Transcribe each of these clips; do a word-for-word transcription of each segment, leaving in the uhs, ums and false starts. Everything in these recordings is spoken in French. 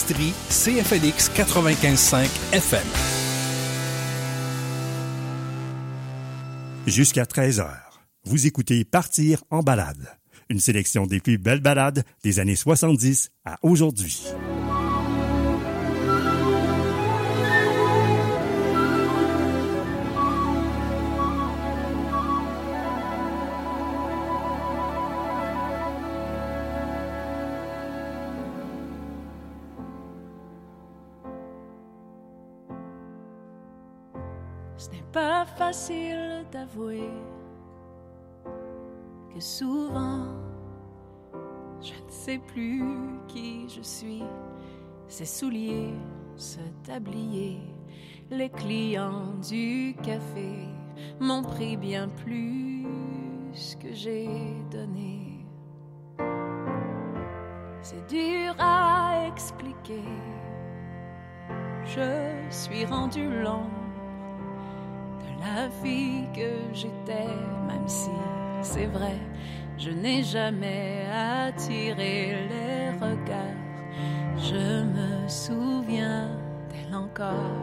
Estrie, C F L X quatre-vingt-quinze virgule cinq F M. Jusqu'à treize heures, vous écoutez Partir en balade. Une sélection des plus belles balades des années soixante-dix à aujourd'hui. Ce n'est pas facile d'avouer que souvent je ne sais plus qui je suis. Ces souliers, ce tablier, les clients du café m'ont pris bien plus que j'ai donné. C'est dur à expliquer. Je suis rendu l'ombre de la fille que j'étais, même si c'est vrai, je n'ai jamais attiré les regards. Je me souviens d'elle encore.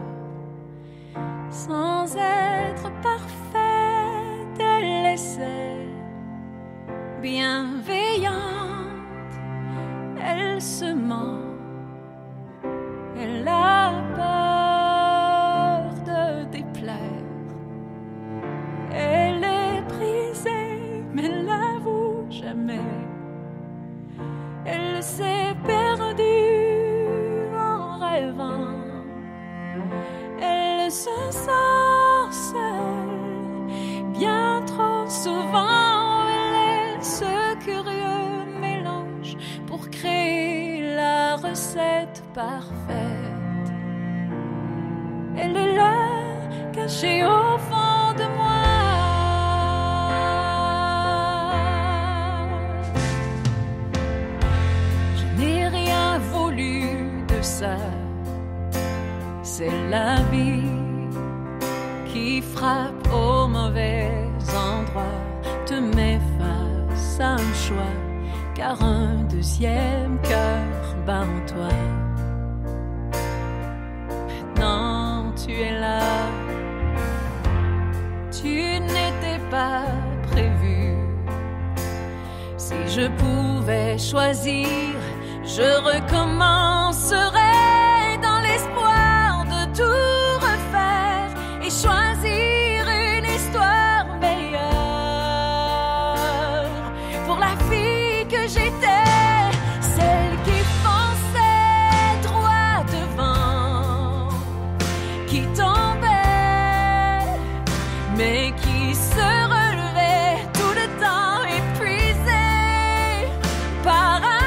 Sans être parfaite, elle essaie bienveillante. Elle se ment. Elle a peur de déplaire. Elle est brisée, mais l'avoue jamais. Elle s'est perdue en rêvant. Elle se sent seule, bien trop souvent. Elle est ce curieux mélange pour créer la recette parfaite. Elle est là, cachée au fond de moi. Ça, c'est la vie qui frappe au mauvais endroit, te met face à un choix, car un deuxième cœur bat en toi. Maintenant tu es là, tu n'étais pas prévu. Si je pouvais choisir, je recommencerai dans l'espoir de tout refaire et choisir une histoire meilleure pour la fille que j'étais, celle qui fonçait droit devant, qui tombait, mais qui se relevait tout le temps épuisée par un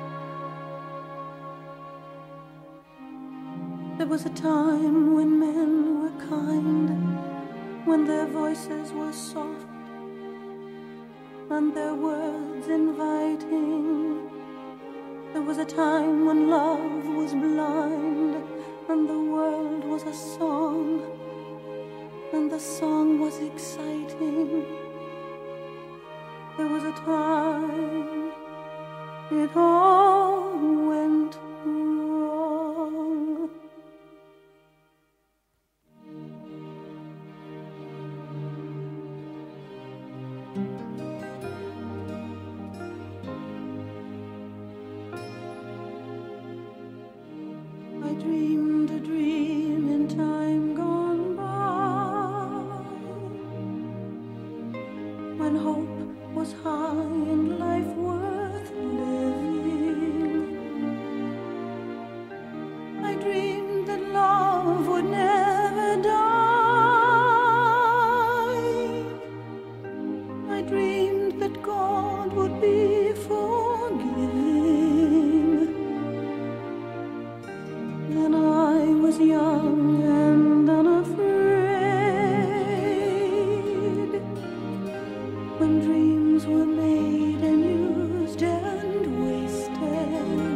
There was a time when men when their voices were soft and their words inviting. There was a time when love was blind and the world was a song, and the song was exciting. There was a time it all went wrong. I dreamed a dream in time gone by, when hope was high and life worth living. I dreamed that love would never die. I dreamed that God would be forgiving. Then I was young and unafraid, when dreams were made and used and wasted.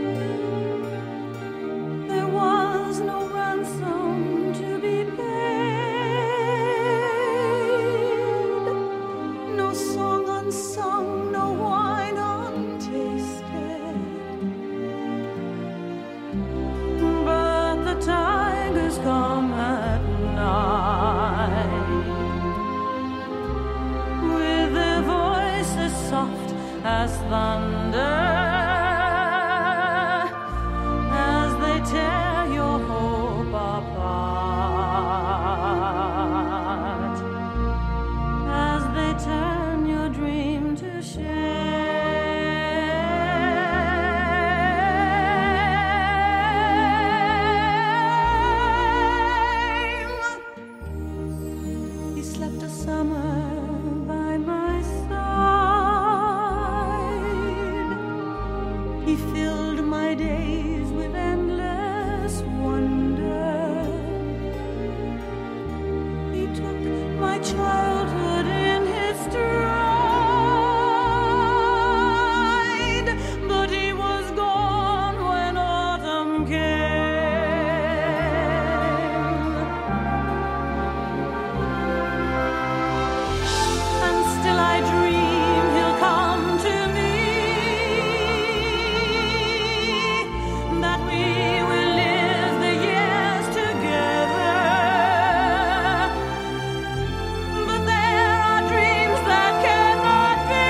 There was no ransom to be paid, no song unsung, no wine untasted. But the tigers come at night, with their voices soft as thunder, as they tear your hope apart, as they turn your dream to shame. He slept a summer by my side. He filled my days with endless wonder. He took my childhood in his stride, but he was gone when autumn came. And still I dream he'll come to me, that we will live the years together. But there are dreams that cannot be,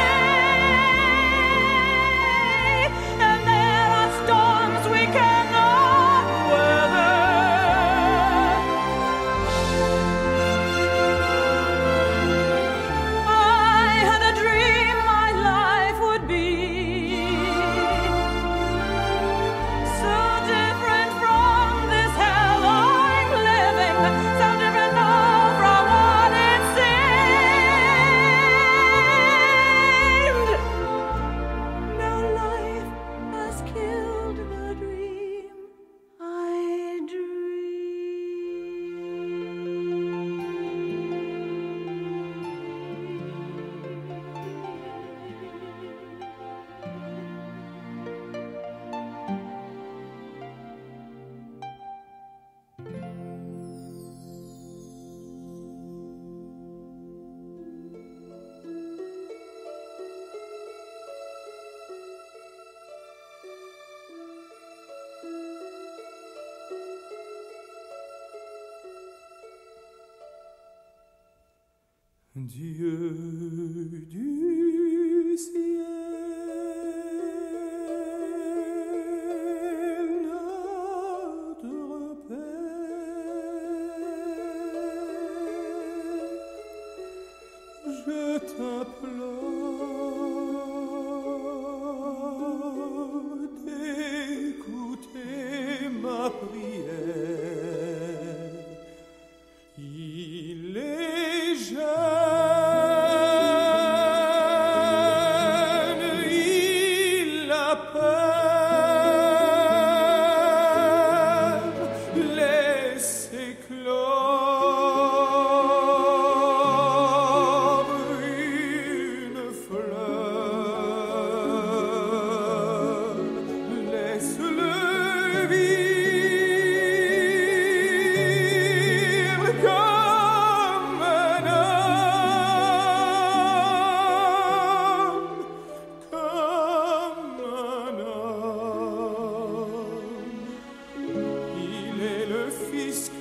and there are storms we cannot weather. I had a dream my life would be so different from this hell I'm living, so different now from what it seemed. Now life has killed the dream I Dieu du ciel, notre Père, je t'implore d'écouter ma prière. Il est jeune, il a peur, laissez clore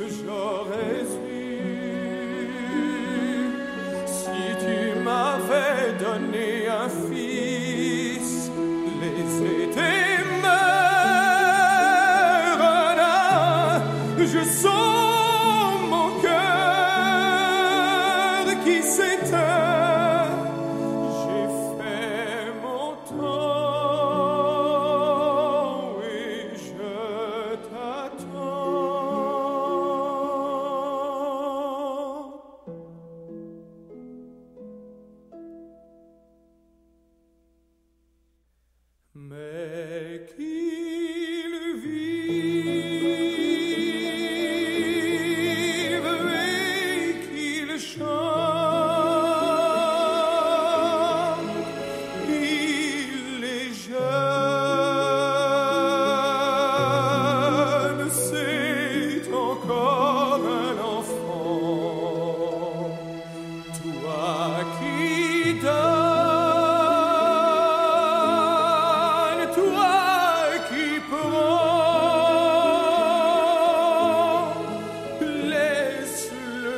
j'aurais su si tu m'avais donné un fils, les étés meurent, je sens mon cœur qui s'éteint, j'ai fait mon temps et je t'attends. Mais qu'il vive et qu'il chante, il est jeune, c'est encore un enfant, toi qui donnes, toi qui prends, laisse-le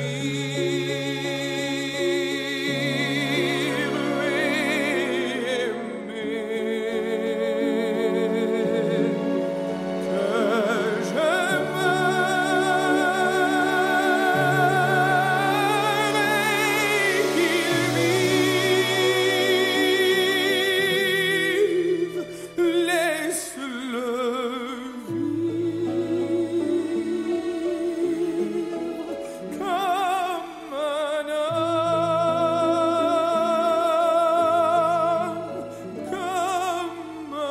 rire et aimer, que je meure et qu'il vive, laisse-le vivre comme un homme, comme un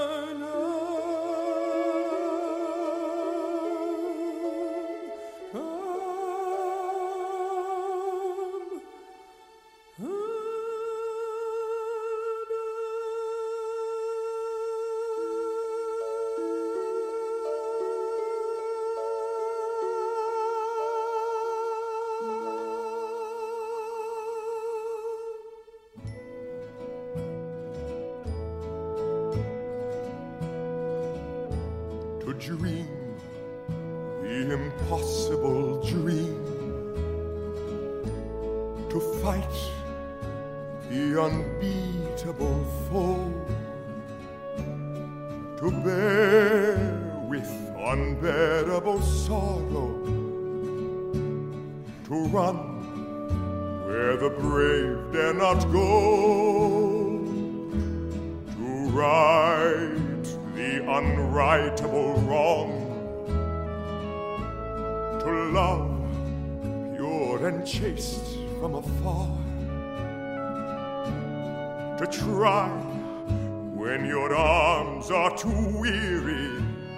homme, comme To dream the impossible dream, to fight the unbeatable foe, to bear with unbearable sorrow, to run where the brave dare not go, to right the unrightable wrong, to love pure and chaste from afar, to try when your arms are too weary,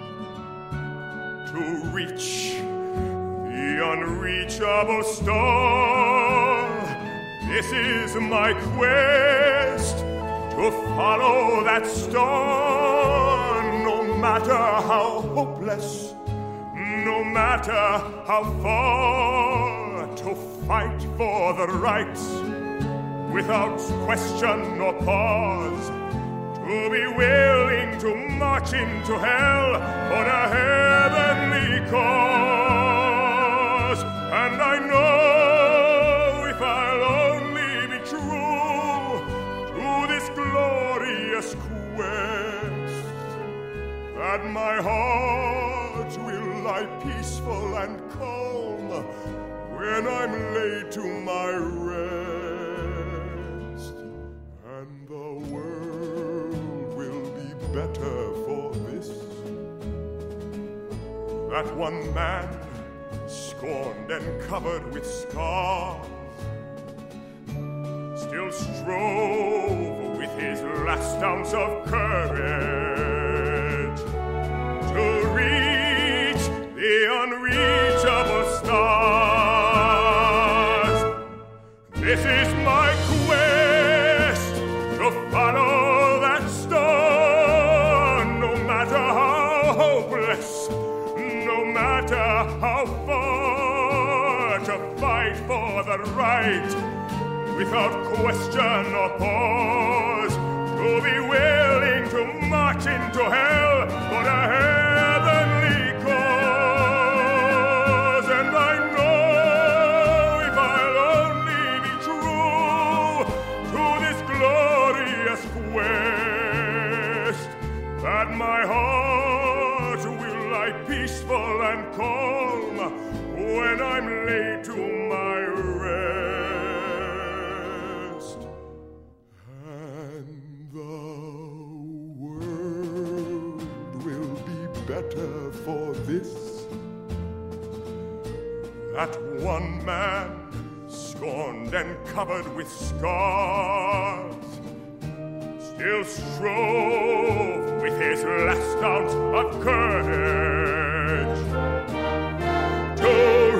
to reach the unreachable star. This is my quest, to follow that star, no matter how hopeless, no matter how far, to fight for the right without question or pause, to be willing to march into hell for a heavenly cause. And I know if I'll only be true to this glorious quest, that my heart will lie peaceful and calm when I'm laid to my rest, and the world will be better for this, that one man, scorned and covered with scars, still strove with his last ounce of courage to reach the unreachable stars. This is my quest, to follow that star, no matter how hopeless, no matter how far, to fight for the right without question or pause, to be willing to march into hell for a heavenly cause. at one man, scorned and covered with scars, still strove with his last ounce of courage to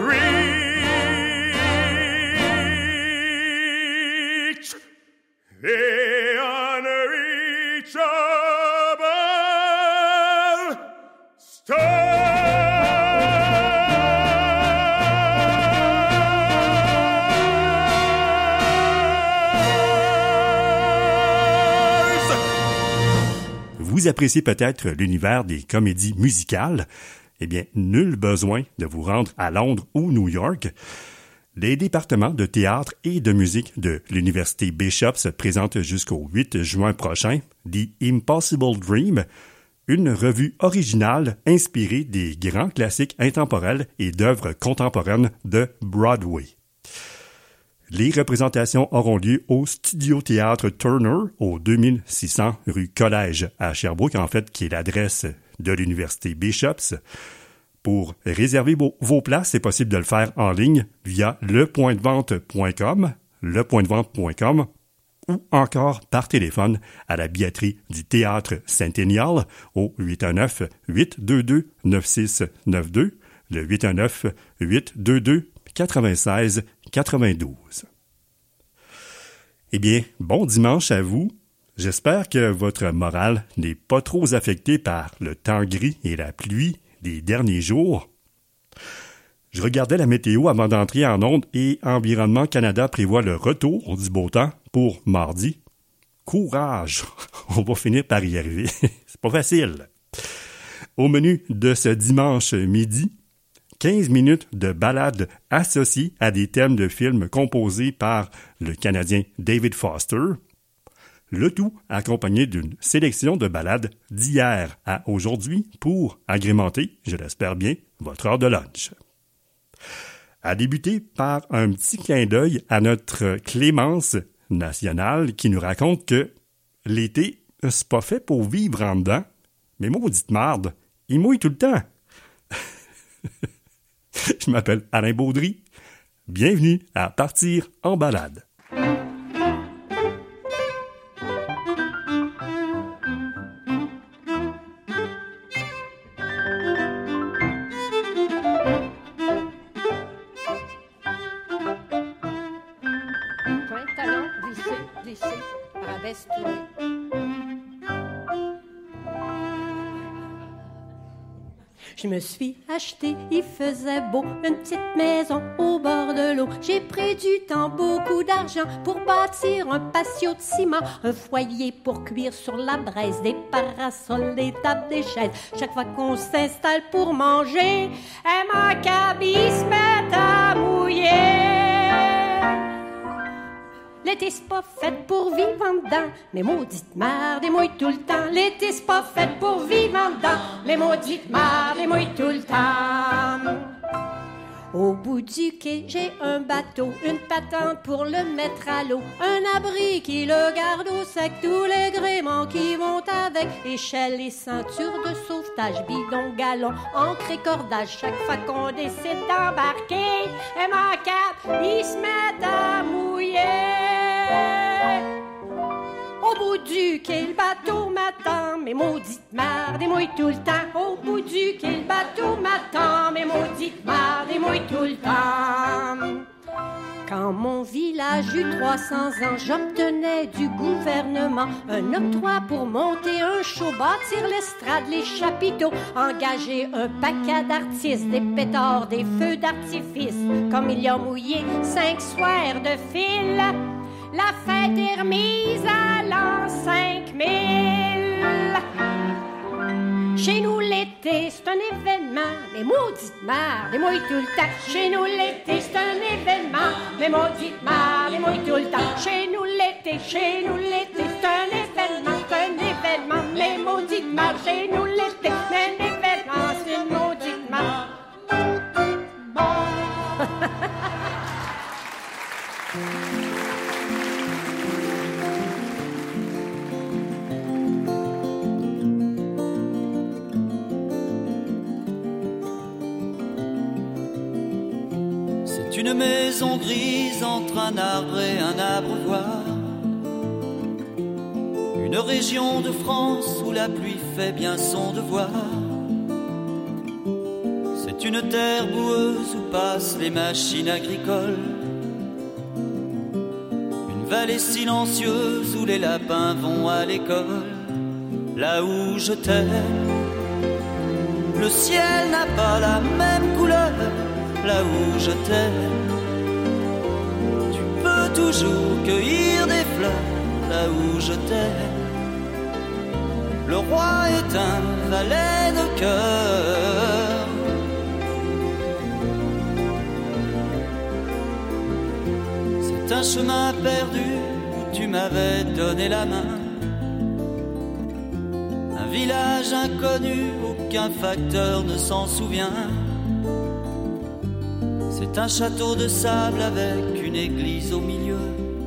reach the unreachable star. Vous appréciez peut-être l'univers des comédies musicales? Eh bien, nul besoin de vous rendre à Londres ou New York. Les départements de théâtre et de musique de l'Université Bishop se présentent jusqu'au huit juin prochain The Impossible Dream, une revue originale inspirée des grands classiques intemporels et d'œuvres contemporaines de Broadway. Les représentations auront lieu au Studio Théâtre Turner, au deux mille six cents rue Collège à Sherbrooke, en fait, qui est l'adresse de l'Université Bishops. Pour réserver vos, vos places, c'est possible de le faire en ligne via le point de vente point com, le point de vente point com, ou encore par téléphone à la billetterie du Théâtre Centennial au huit un neuf, huit deux deux, neuf six neuf deux, le huit un neuf, huit deux deux, quatre-vingt-seize quatre-vingt-douze. Eh bien, bon dimanche à vous. J'espère que votre morale n'est pas trop affectée par le temps gris et la pluie des derniers jours. Je regardais la météo avant d'entrer en ondes et Environnement Canada prévoit le retour du beau temps pour mardi. Courage! On va finir par y arriver. C'est pas facile. Au menu de ce dimanche midi, quinze minutes de balades associées à des thèmes de films composés par le Canadien David Foster, le tout accompagné d'une sélection de balades d'hier à aujourd'hui pour agrémenter, je l'espère bien, votre heure de lunch. À débuter par un petit clin d'œil à notre Clémence nationale qui nous raconte que l'été, c'est pas fait pour vivre en dedans, mais maudite marde, il mouille tout le temps. Je m'appelle Alain Baudry. Bienvenue à Partir en balade. Talon, glissé, glissé, rabaisse tourné. Je me suis acheté, il faisait beau, une petite maison au bord de l'eau. J'ai pris du temps, beaucoup d'argent pour bâtir un patio de ciment, un foyer pour cuire sur la braise, des parasols, des tables, des chaises. Chaque fois qu'on s'installe pour manger, et ma cabine se met à mouiller. L'été c'est pas fait pour vivre en dedans, mais maudite marde, et mouille tout le temps. L'été c'est pas fait pour vivre en dedans, mais maudite marde, et mouille tout le temps. Au bout du quai, j'ai un bateau, une patente pour le mettre à l'eau, un abri qui le garde au sec, tous les gréements qui vont avec, échelle et ceinture de sauvetage, bidon, galon, ancre et cordage. Chaque fois qu'on décide d'embarquer, et ma cape, il se met à mouiller. Au bout du quai, le bateau m'attend, mais maudite marde, et mouille tout le temps. Au bout du quai, le bateau m'attend, mais maudite marde, et mouille tout le temps. Quand mon village eut trois cents ans, j'obtenais du gouvernement un octroi pour monter un show, bâtir l'estrade, les chapiteaux, engager un paquet d'artistes, des pétards, des feux d'artifice. Comme il y a mouillé cinq soirs de fil, la fête est remise à l'an cinq mille. Chez nous, l'été, c'est un événement, mais maudite marde, et mouille tout le temps. Chez nous, l'été, c'est un événement, mais maudite marde, et mouille tout le temps. Chez nous, l'été, chez nous, l'été, c'est un événement, c'est un événement, mais maudite marde. Chez nous, l'été, c'est un événement, c'est une maudite marde. C'est une maison grise entre un arbre et un abreuvoir. Une région de France où la pluie fait bien son devoir. C'est une terre boueuse où passent les machines agricoles. Une vallée silencieuse où les lapins vont à l'école. Là où je t'aime, le ciel n'a pas la même couleur. Là où je t'aime, tu peux toujours cueillir des fleurs. Là où je t'aime, le roi est un valet de cœur. C'est un chemin perdu où tu m'avais donné la main. Un village inconnu, aucun facteur ne s'en souvient. C'est un château de sable avec une église au milieu,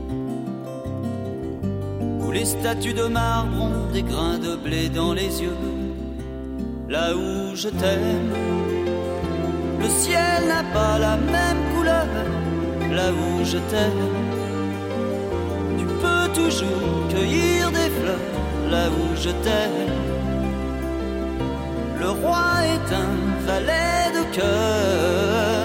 où les statues de marbre ont des grains de blé dans les yeux. Là où je t'aime, le ciel n'a pas la même couleur. Là où je t'aime, tu peux toujours cueillir des fleurs. Là où je t'aime, le roi est un valet de cœur.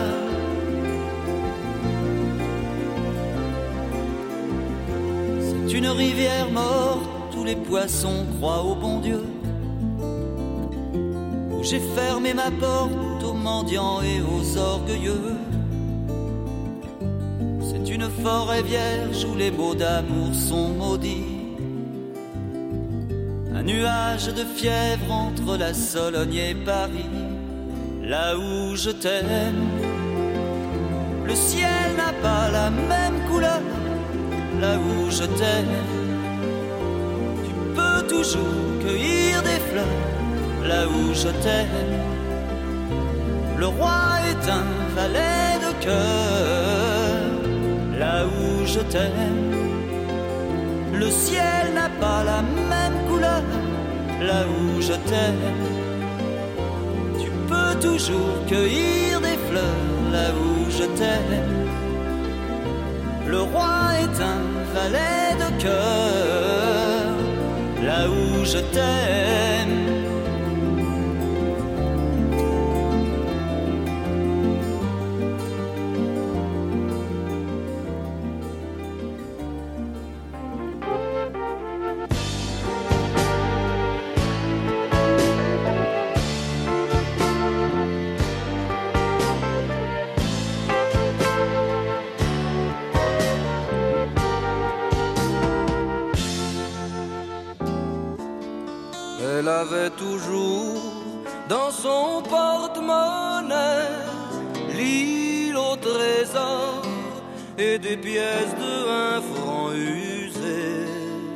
C'est une rivière morte où les poissons croient au bon Dieu, où j'ai fermé ma porte aux mendiants et aux orgueilleux. C'est une forêt vierge où les mots d'amour sont maudits. Un nuage de fièvre entre la Sologne et Paris. Là où je t'aime, le ciel n'a pas la même couleur. Là où je t'aime, tu peux toujours cueillir des fleurs. Là où je t'aime, le roi est un valet de cœur. Là où je t'aime, le ciel n'a pas la même couleur. Là où je t'aime, tu peux toujours cueillir des fleurs. Là où je t'aime, le roi est un valet de cœur. Là où je t'aime, elle avait toujours dans son porte-monnaie l'île au trésor et des pièces de un franc usées.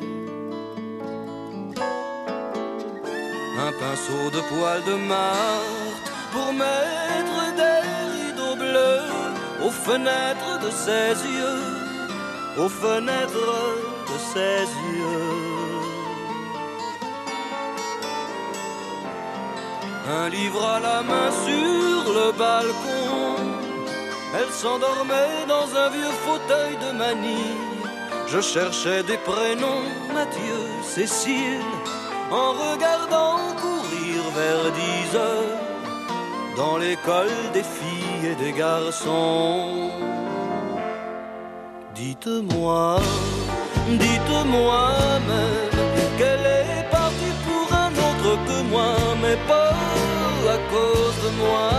Un pinceau de poil de Marthe pour mettre des rideaux bleus aux fenêtres de ses yeux, aux fenêtres de ses yeux. Un livre à la main sur le balcon, elle s'endormait dans un vieux fauteuil de manille. Je cherchais des prénoms, Mathieu, Cécile, en regardant courir vers dix heures dans l'école des filles et des garçons. Dites-moi, dites-moi même qu'elle est partie pour un autre que moi, mais pas à cause de moi.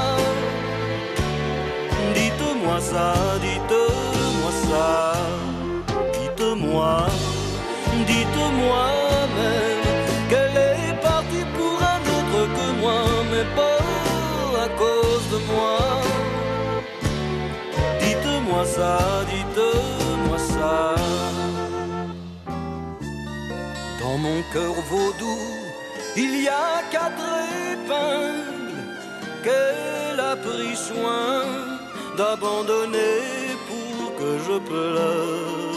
Dites-moi ça, dites-moi ça. Dites-moi, dites-moi même qu'elle est partie pour un autre que moi, mais pas à cause de moi. Dites-moi ça, dites-moi ça. Dans mon cœur vaudou, il y a quatre épingles qu'elle a pris soin d'abandonner pour que je pleure.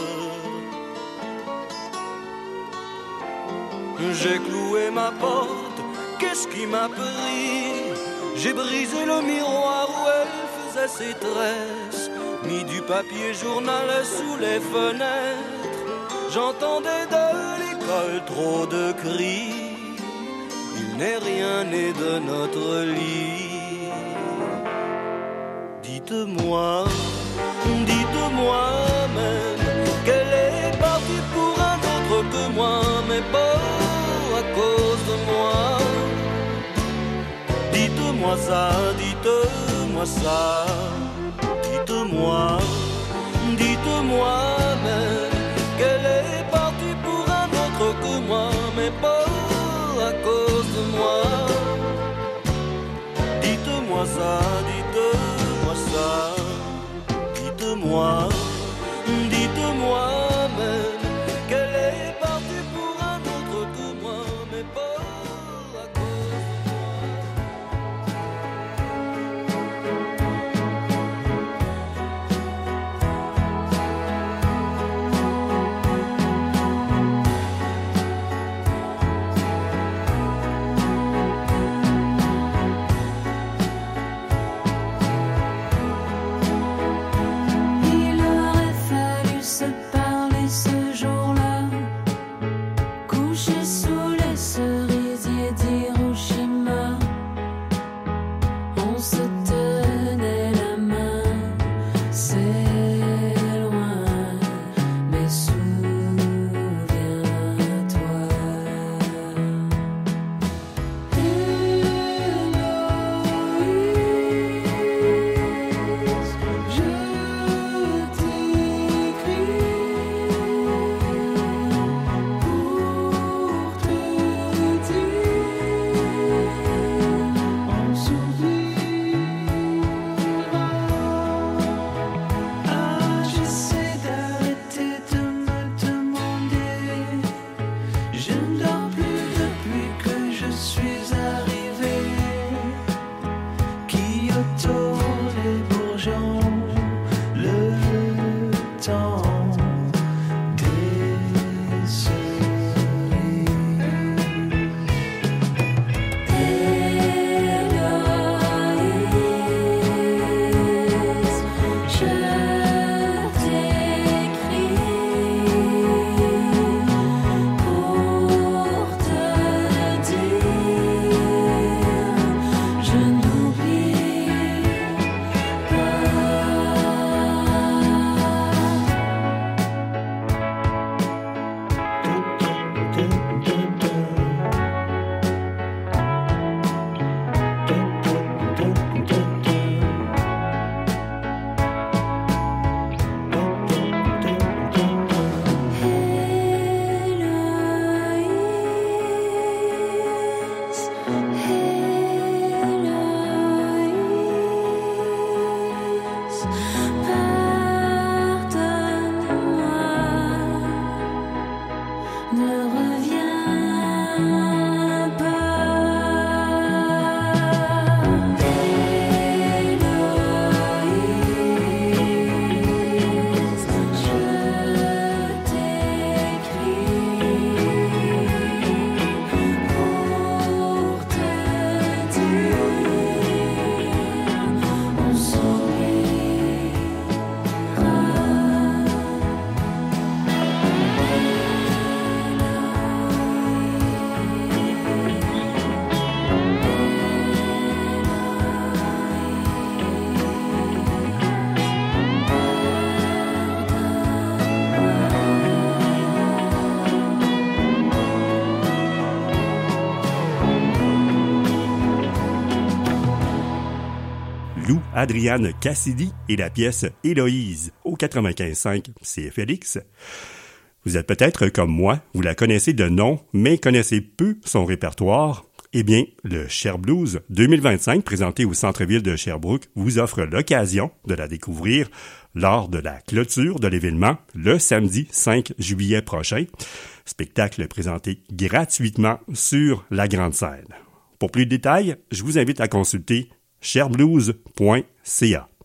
J'ai cloué ma porte, qu'est-ce qui m'a pris? J'ai brisé le miroir où elle faisait ses tresses. mis du papier journal sous les fenêtres. J'entendais de l'école trop de cris. Il n'est rien né de notre lit. Dites-moi, dites-moi même qu'elle est partie pour un autre que moi, mais pas à cause de moi. Dites-moi ça, dites-moi ça. Dites-moi, dites-moi même qu'elle est partie pour un autre que moi, mais pas à cause de moi. Dites-moi ça, dites-moi ça. Dites-moi, dites-moi même qu'elle est partie pour un autre que moi, mais pas à cause de Lou Adrienne Cassidy et la pièce Héloïse au quatre-vingt-quinze cinq C F L X. Vous êtes peut-être comme moi, vous la connaissez de nom, mais connaissez peu son répertoire. Eh bien, le Cher Blues deux mille vingt-cinq, présenté au centre-ville de Sherbrooke, vous offre l'occasion de la découvrir lors de la clôture de l'événement le samedi cinq juillet prochain. Spectacle présenté gratuitement sur la grande scène. Pour plus de détails, je vous invite à consulter cherblues point c a.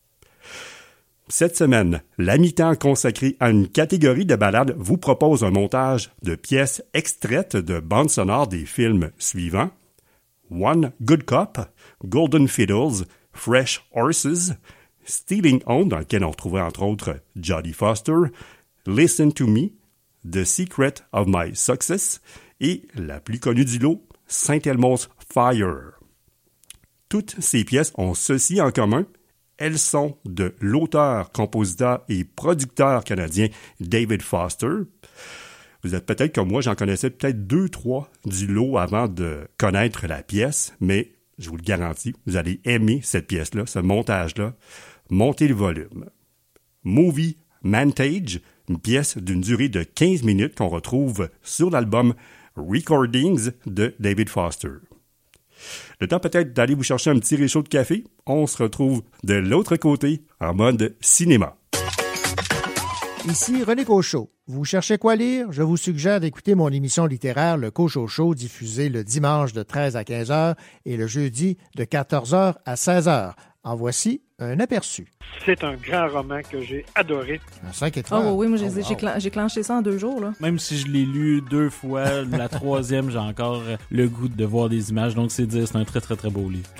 Cette semaine, la mi-temps consacrée à une catégorie de ballades vous propose un montage de pièces extraites de bandes sonores des films suivants: One Good Cop, Golden Fiddles, Fresh Horses, Stealing Home, dans lequel on retrouvait entre autres Jodie Foster, Listen to Me, The Secret of My Success et la plus connue du lot, Saint Elmo's Fire. Toutes ces pièces ont ceci en commun, elles sont de l'auteur, compositeur et producteur canadien David Foster. Vous êtes peut-être comme moi, j'en connaissais peut-être deux, trois du lot avant de connaître la pièce, mais je vous le garantis, vous allez aimer cette pièce-là, ce montage-là. Montez le volume. Movie Montage, une pièce d'une durée de quinze minutes qu'on retrouve sur l'album Recordings de David Foster. Le temps peut-être d'aller vous chercher un petit réchaud de café. On se retrouve de l'autre côté en mode cinéma. Ici René Cochot. Vous cherchez quoi lire? Je vous suggère d'écouter mon émission littéraire Le Cochot Show, diffusée le dimanche de treize à quinze heures et le jeudi de quatorze heures à seize heures. En voici un aperçu. C'est un grand roman que j'ai adoré. Un cinq étoiles. Oh oui, moi j'ai, oh, wow. j'ai, clen- j'ai clenché ça en deux jours. Là. Même si je l'ai lu deux fois, la troisième, j'ai encore le goût de voir des images. Donc c'est dire, c'est un très très très beau livre.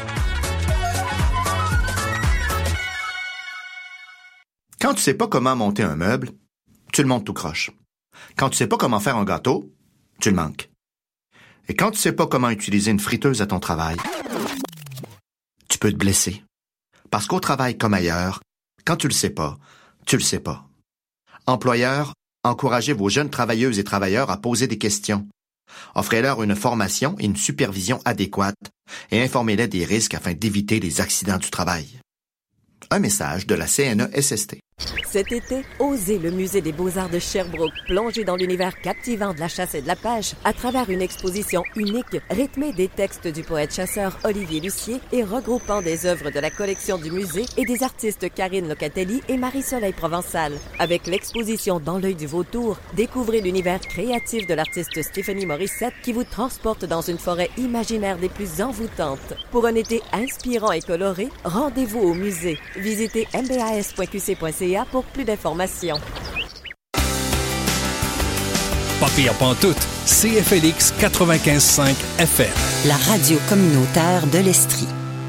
Quand tu sais pas comment monter un meuble, tu le montes tout croche. Quand tu sais pas comment faire un gâteau, tu le manques. Et quand tu sais pas comment utiliser une friteuse à ton travail, tu peux te blesser. Parce qu'au travail comme ailleurs, quand tu le sais pas, tu le sais pas. Employeurs, encouragez vos jeunes travailleuses et travailleurs à poser des questions. Offrez-leur une formation et une supervision adéquate et informez-les des risques afin d'éviter les accidents du travail. Un message de la C N E S S T. Cet été, osez le Musée des Beaux-Arts de Sherbrooke plonger dans l'univers captivant de la chasse et de la pêche à travers une exposition unique rythmée des textes du poète-chasseur Olivier Lucier et regroupant des œuvres de la collection du musée et des artistes Karine Locatelli et Marie-Soleil Provençal. Avec l'exposition Dans l'œil du vautour, découvrez l'univers créatif de l'artiste Stéphanie Morissette qui vous transporte dans une forêt imaginaire des plus envoûtantes. Pour un été inspirant et coloré, rendez-vous au musée. Visitez m b a s point q c point c a pour plus d'informations. Pas pire pantoute, C F L X quatre-vingt-quinze cinq F M. La radio communautaire de l'Estrie.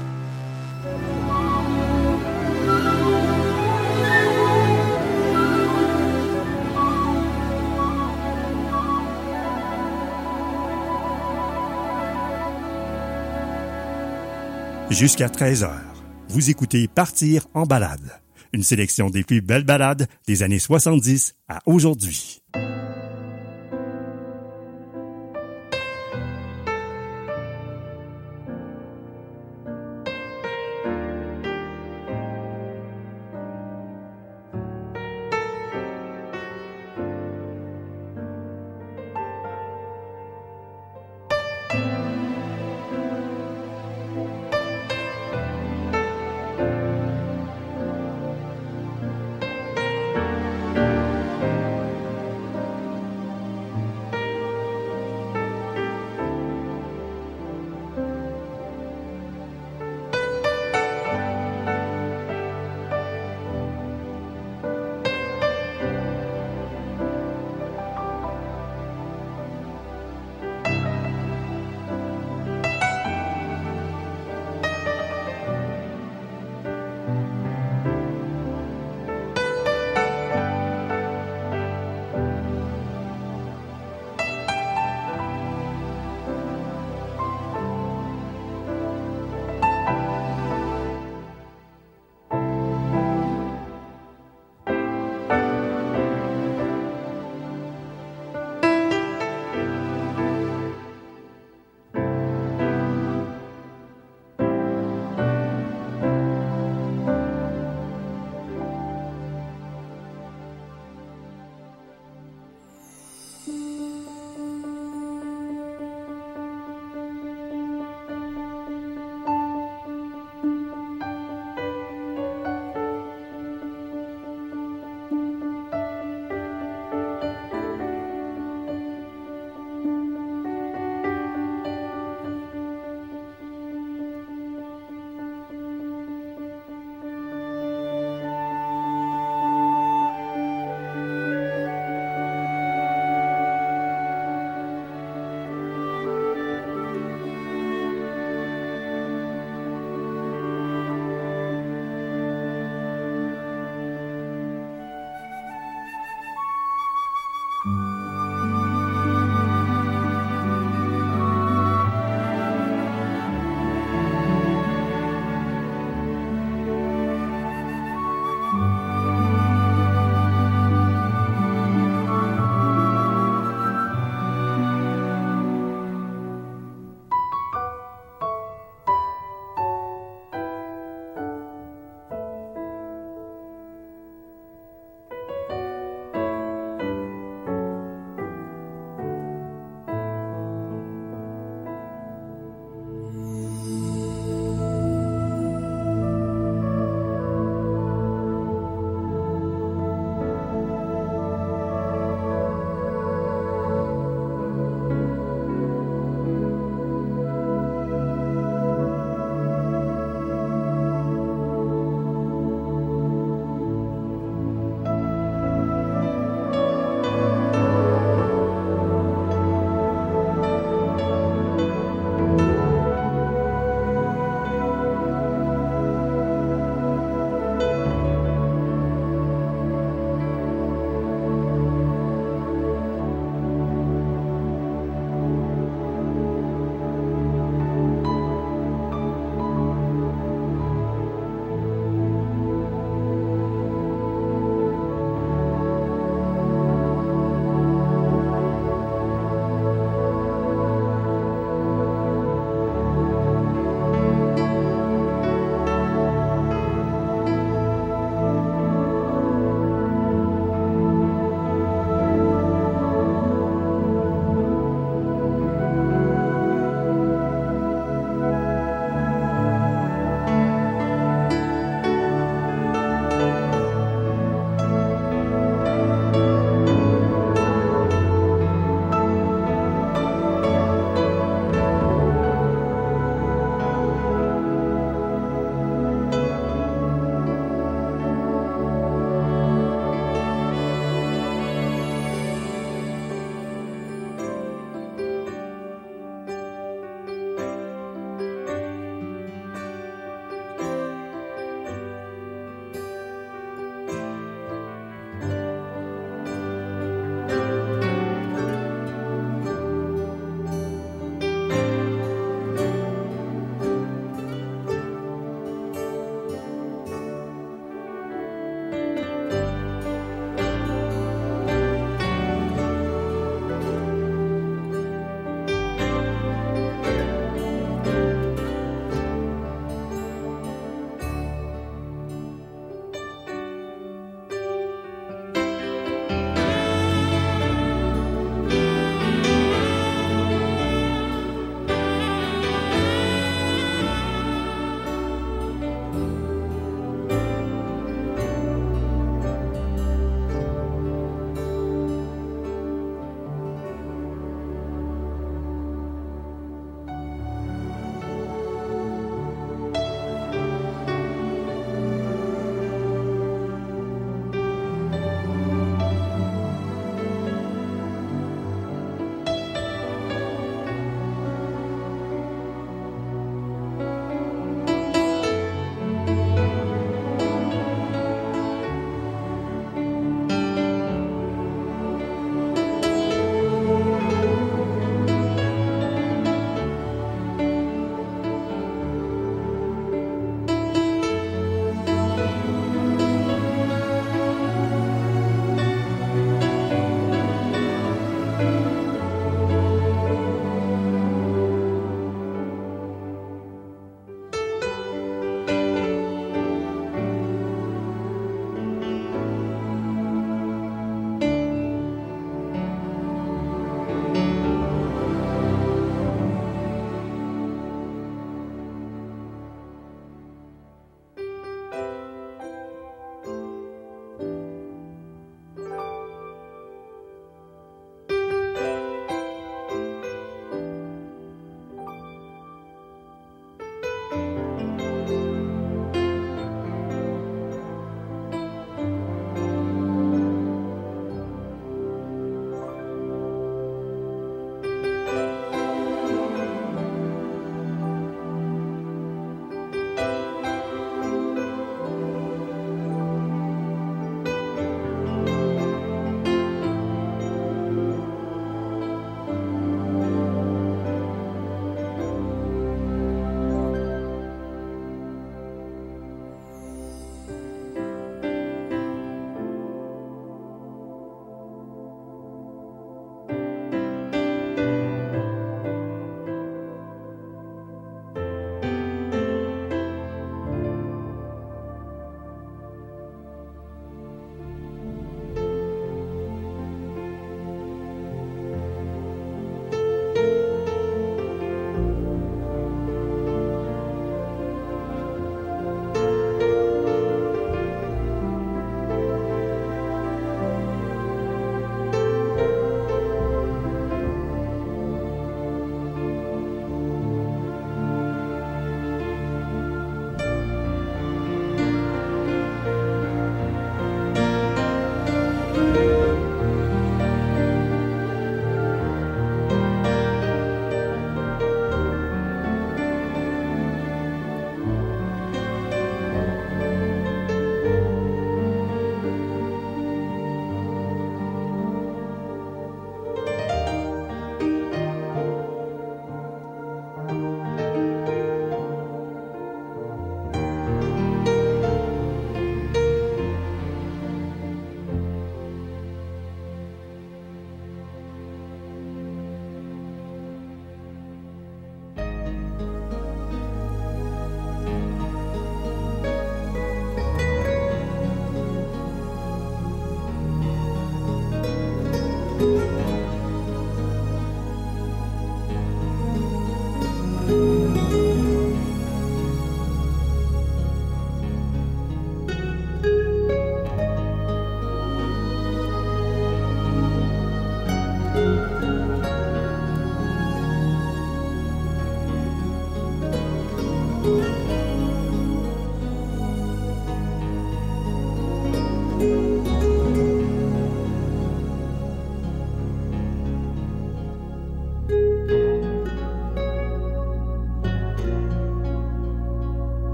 Jusqu'à treize heures, vous écoutez Partir en balade. Une sélection des plus belles balades des années soixante-dix à aujourd'hui.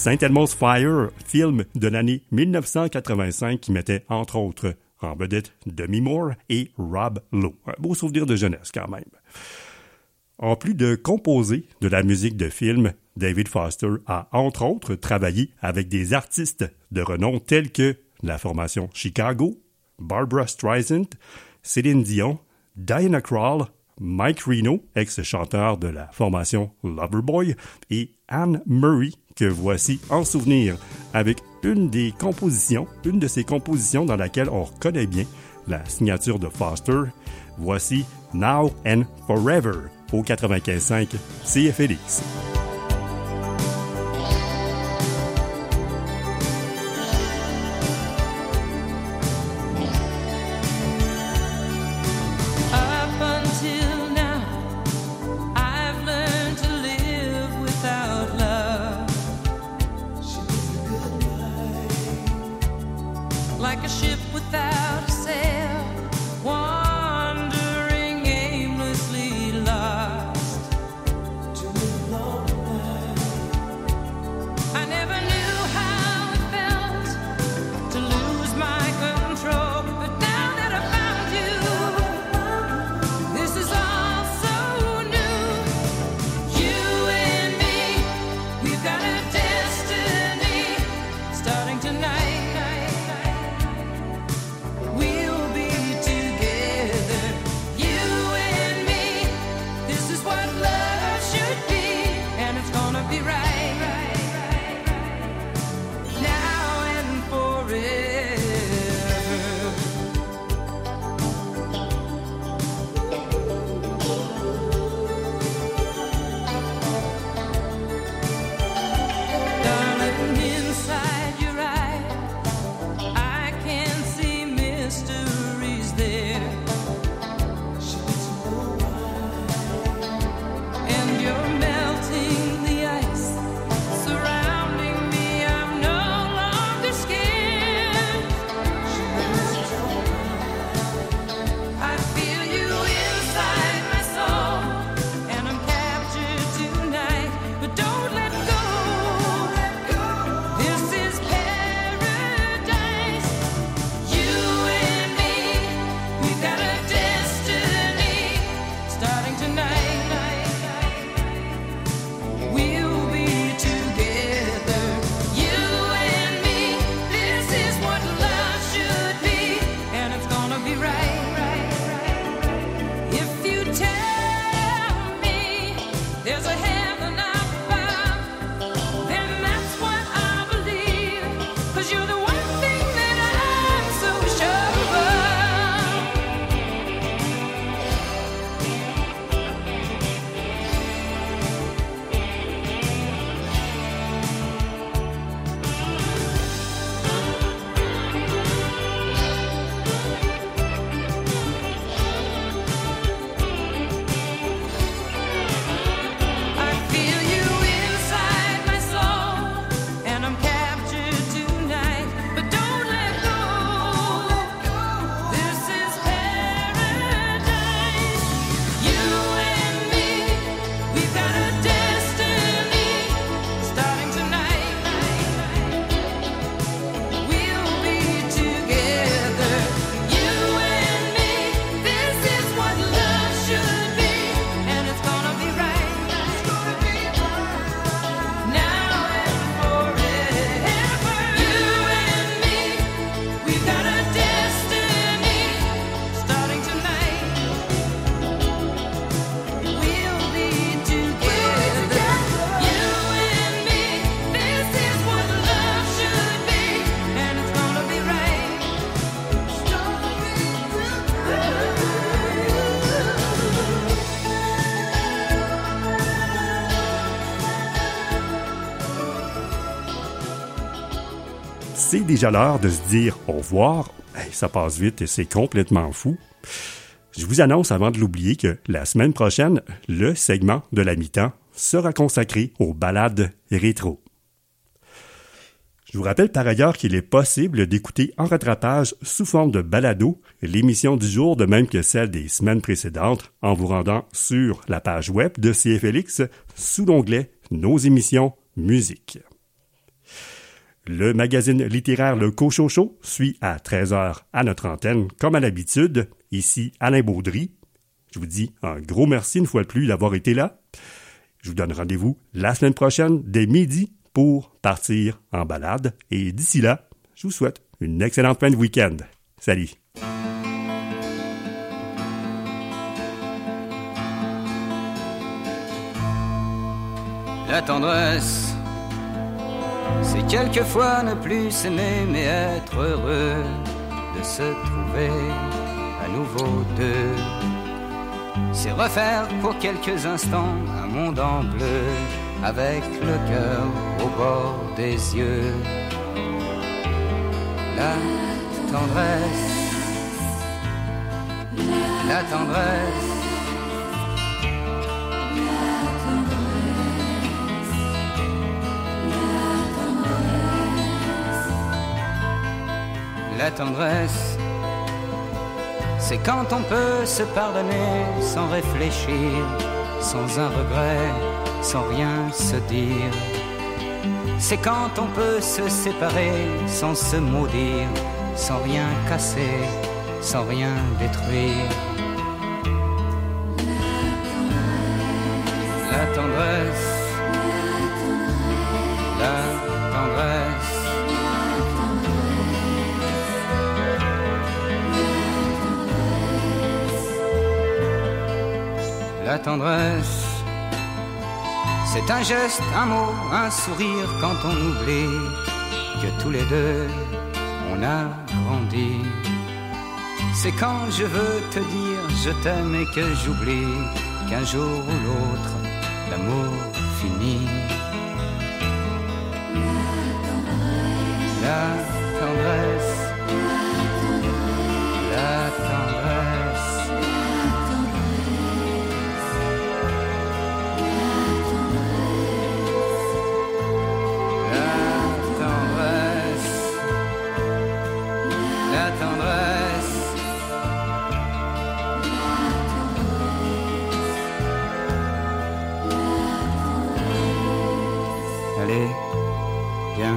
Saint Elmo's Fire, film de l'année dix-neuf cent quatre-vingt-cinq qui mettait entre autres en vedette Demi Moore et Rob Lowe. Un beau souvenir de jeunesse quand même. En plus de composer de la musique de film, David Foster a entre autres travaillé avec des artistes de renom tels que la formation Chicago, Barbra Streisand, Céline Dion, Diana Krall, Mike Reno, ex-chanteur de la formation Loverboy, et Anne Murray, que voici en souvenir avec une des compositions, une de ces compositions dans laquelle on reconnaît bien la signature de Foster. Voici Now and Forever au quatre-vingt-quinze cinq C F L X. C'est déjà l'heure de se dire au revoir. Hey, ça passe vite et c'est complètement fou. Je vous annonce avant de l'oublier que la semaine prochaine, le segment de la mi-temps sera consacré aux balades rétro. Je vous rappelle par ailleurs qu'il est possible d'écouter en rattrapage sous forme de balado l'émission du jour de même que celle des semaines précédentes en vous rendant sur la page web de C F L X sous l'onglet « Nos émissions musique ». Le magazine littéraire Le Cochocho suit à treize heures à notre antenne, comme à l'habitude. Ici, Alain Baudry. Je vous dis un gros merci une fois de plus d'avoir été là. Je vous donne rendez-vous la semaine prochaine dès midi pour partir en balade. Et d'ici là, je vous souhaite une excellente fin de week-end. Salut! La tendresse, c'est quelquefois ne plus s'aimer, mais être heureux de se trouver à nouveau deux. C'est refaire pour quelques instants un monde en bleu, avec le cœur au bord des yeux. La tendresse, la tendresse, la tendresse, c'est quand on peut se pardonner sans réfléchir, sans un regret, sans rien se dire. C'est quand on peut se séparer sans se maudire, sans rien casser, sans rien détruire. La tendresse, la tendresse, la tendresse, c'est un geste, un mot, un sourire quand on oublie que tous les deux on a grandi. C'est quand je veux te dire je t'aime et que j'oublie qu'un jour ou l'autre l'amour finit. La tendresse, la tendresse, la tendresse, allez, viens.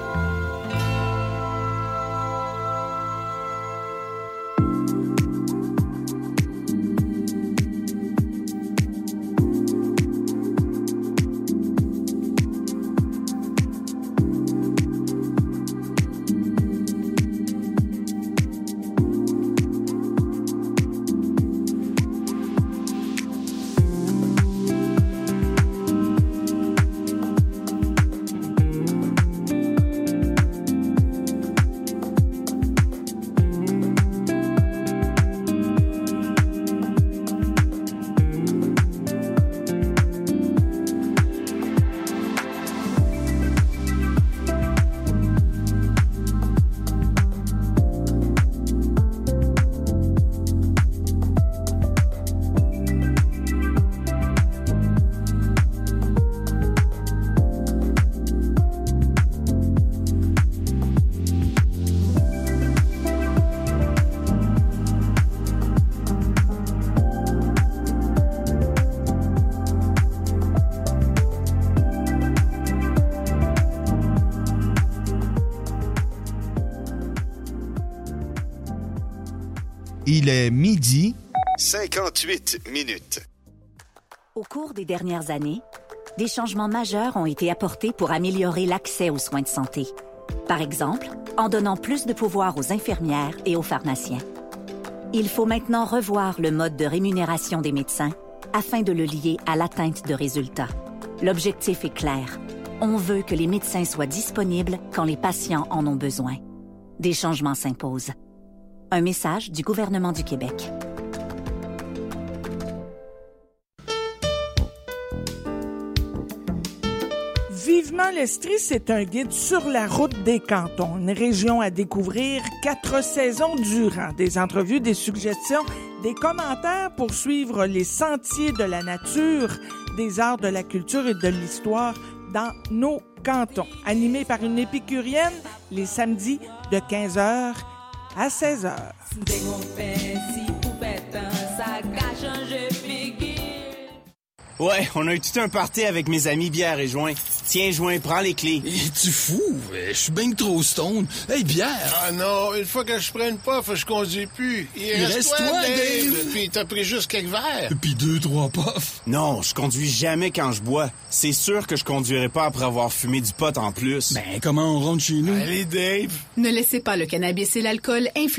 Il est midi. cinquante-huit minutes. Au cours des dernières années, des changements majeurs ont été apportés pour améliorer l'accès aux soins de santé. Par exemple, en donnant plus de pouvoir aux infirmières et aux pharmaciens. Il faut maintenant revoir le mode de rémunération des médecins afin de le lier à l'atteinte de résultats. L'objectif est clair. On veut que les médecins soient disponibles quand les patients en ont besoin. Des changements s'imposent. Un message du gouvernement du Québec. Vivement l'Estrie, c'est un guide sur la route des cantons, une région à découvrir quatre saisons durant. Des entrevues, des suggestions, des commentaires pour suivre les sentiers de la nature, des arts de la culture et de l'histoire dans nos cantons. Animé par une épicurienne, les samedis de quinze heures à seize heures. Ouais, on a eu tout un party avec mes amis bière et joint. Tiens, joint, prends les clés. Es-tu fou? Je suis bien trop stone. Hey, bière! Ah non, une fois que je prends une puff, je conduis plus. Il, Il reste toi, Dave! Dave. Puis t'as pris juste quelques verres. Puis deux, trois puffs. Non, je conduis jamais quand je bois. C'est sûr que je conduirai pas après avoir fumé du pot en plus. Ben, comment on rentre chez nous? Allez, Dave! Ne laissez pas le cannabis et l'alcool influencer